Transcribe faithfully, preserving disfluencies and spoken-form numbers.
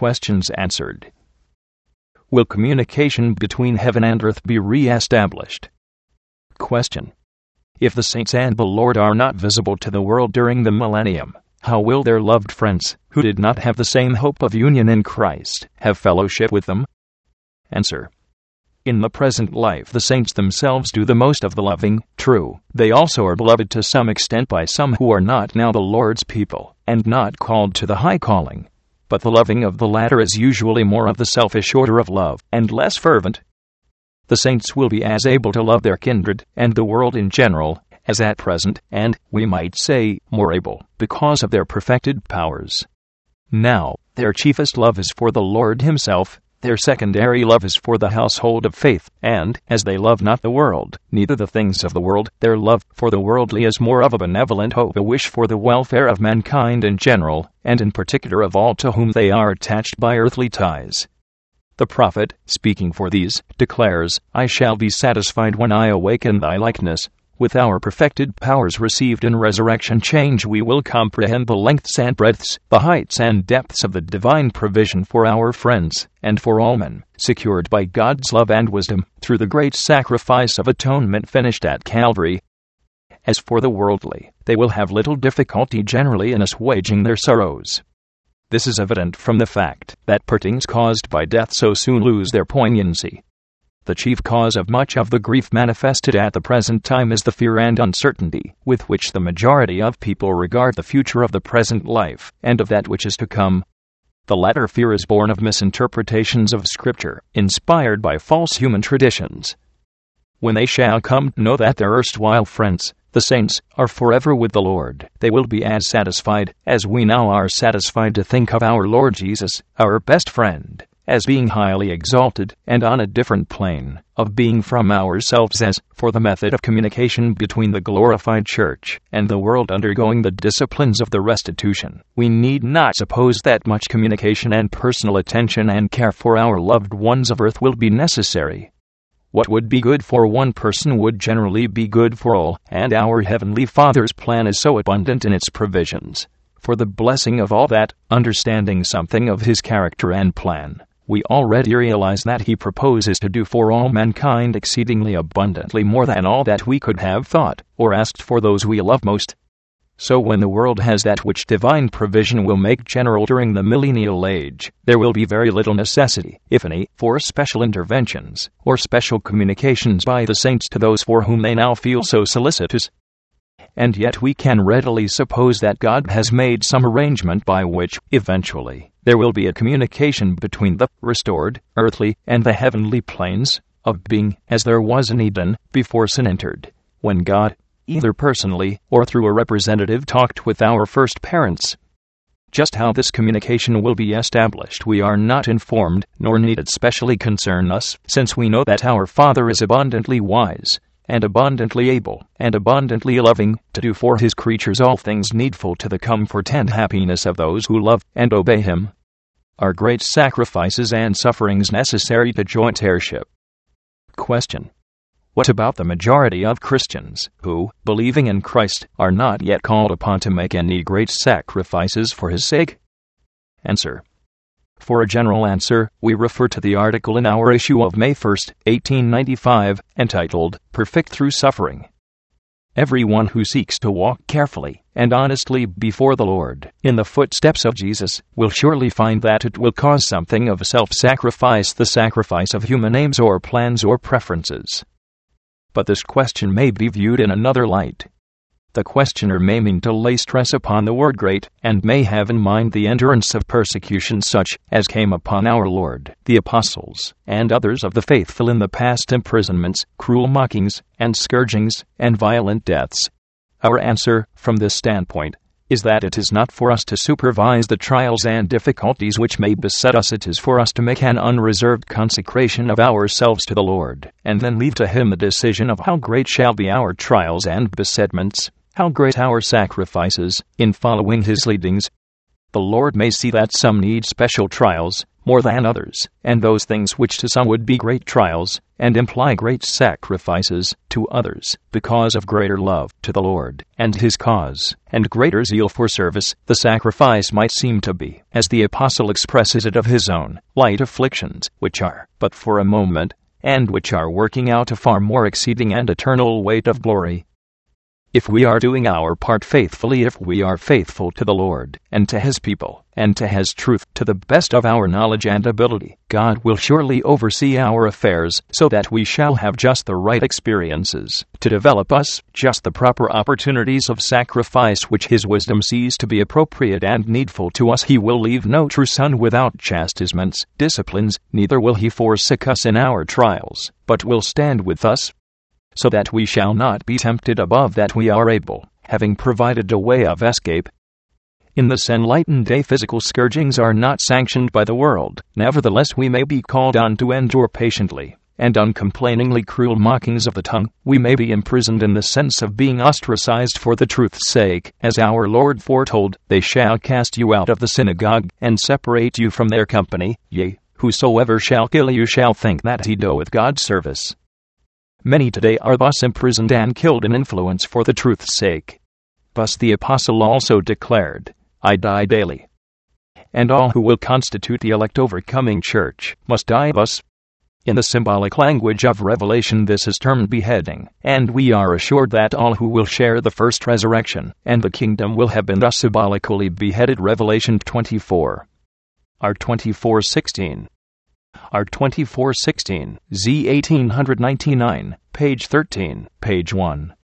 questions answered. Will communication between heaven and earth be re-established? Question. If the saints and the Lord are not visible to the world during the millennium, how will their loved friends, who did not have the same hope of union in Christ, have fellowship with them? Answer. In the present life the saints themselves do the most of the loving. True, they also are beloved to some extent by some who are not now the Lord's people, and not called to the high calling. But the loving of the latter is usually more of the selfish order of love, and less fervent. The saints will be as able to love their kindred, and the world in general, as at present, and, we might say, more able, because of their perfected powers. Now, their chiefest love is for the Lord Himself, their secondary love is for the household of faith, and, as they love not the world, neither the things of the world, their love for the worldly is more of a benevolent hope, a wish for the welfare of mankind in general, and in particular of all to whom they are attached by earthly ties. The prophet, speaking for these, declares, I shall be satisfied when I awaken thy likeness. With our perfected powers received in resurrection change we will comprehend the lengths and breadths, the heights and depths of the divine provision for our friends, and for all men, secured by God's love and wisdom, through the great sacrifice of atonement finished at Calvary. As for the worldly, they will have little difficulty generally in assuaging their sorrows. This is evident from the fact that partings caused by death so soon lose their poignancy. The chief cause of much of the grief manifested at the present time is the fear and uncertainty with which the majority of people regard the future of the present life, and of that which is to come. The latter fear is born of misinterpretations of Scripture, inspired by false human traditions. When they shall come to know that their erstwhile friends, the saints, are forever with the Lord, they will be as satisfied as we now are satisfied to think of our Lord Jesus, our best friend, as being highly exalted, and on a different plane of being from ourselves as, for the method of communication between the glorified church and the world undergoing the disciplines of the restitution, we need not suppose that much communication and personal attention and care for our loved ones of earth will be necessary. What would be good for one person would generally be good for all, and our Heavenly Father's plan is so abundant in its provisions for the blessing of all that, understanding something of His character and plan, we already realize that He proposes to do for all mankind exceedingly abundantly more than all that we could have thought, or asked for those we love most. So when the world has that which divine provision will make general during the millennial age, there will be very little necessity, if any, for special interventions, or special communications by the saints to those for whom they now feel so solicitous. And yet we can readily suppose that God has made some arrangement by which, eventually, there will be a communication between the restored, earthly, and the heavenly planes of being, as there was in Eden, before sin entered, when God, either personally or through a representative, talked with our first parents. Just how this communication will be established we are not informed, nor need it specially concern us, since we know that our Father is abundantly wise, and abundantly able, and abundantly loving, to do for His creatures all things needful to the comfort and happiness of those who love and obey Him. Are great sacrifices and sufferings necessary to joint heirship? Question. What about the majority of Christians, who, believing in Christ, are not yet called upon to make any great sacrifices for His sake? Answer. For a general answer, we refer to the article in our issue of May first, eighteen ninety-five, entitled, Perfect Through Suffering. Everyone who seeks to walk carefully and honestly before the Lord, in the footsteps of Jesus, will surely find that it will cause something of self-sacrifice, the sacrifice of human aims or plans or preferences. But this question may be viewed in another light. The questioner may mean to lay stress upon the word great, and may have in mind the endurance of persecution such as came upon our Lord, the apostles, and others of the faithful in the past imprisonments, cruel mockings, and scourgings, and violent deaths. Our answer, from this standpoint, is that it is not for us to supervise the trials and difficulties which may beset us. It is for us to make an unreserved consecration of ourselves to the Lord, and then leave to Him the decision of how great shall be our trials and besetments, how great our sacrifices, in following His leadings. The Lord may see that some need special trials, more than others, and those things which to some would be great trials, and imply great sacrifices to others because of greater love to the Lord and His cause, and greater zeal for service, the sacrifice might seem to be, as the apostle expresses it, of his own light afflictions, which are but for a moment, and which are working out a far more exceeding and eternal weight of glory. If we are doing our part faithfully, if we are faithful to the Lord, and to His people, and to His truth, to the best of our knowledge and ability, God will surely oversee our affairs, so that we shall have just the right experiences to develop us, just the proper opportunities of sacrifice which His wisdom sees to be appropriate and needful to us. He will leave no true son without chastisements, disciplines, neither will He forsake us in our trials, but will stand with us, so that we shall not be tempted above that we are able, having provided a way of escape. In this enlightened day, physical scourgings are not sanctioned by the world. Nevertheless, we may be called on to endure patiently and uncomplainingly cruel mockings of the tongue. We may be imprisoned in the sense of being ostracized for the truth's sake, as our Lord foretold, "They shall cast you out of the synagogue, and separate you from their company. Yea, whosoever shall kill you shall think that he doeth God service." Many today are thus imprisoned and killed in influence for the truth's sake. Thus the apostle also declared, "I die daily." And all who will constitute the elect overcoming church must die thus. In the symbolic language of Revelation, this is termed beheading, and we are assured that all who will share the first resurrection and the kingdom will have been thus symbolically beheaded. Revelation twenty-four. R twenty-four sixteen. R twenty-four sixteen, Z eighteen ninety-nine, page thirteen, page one.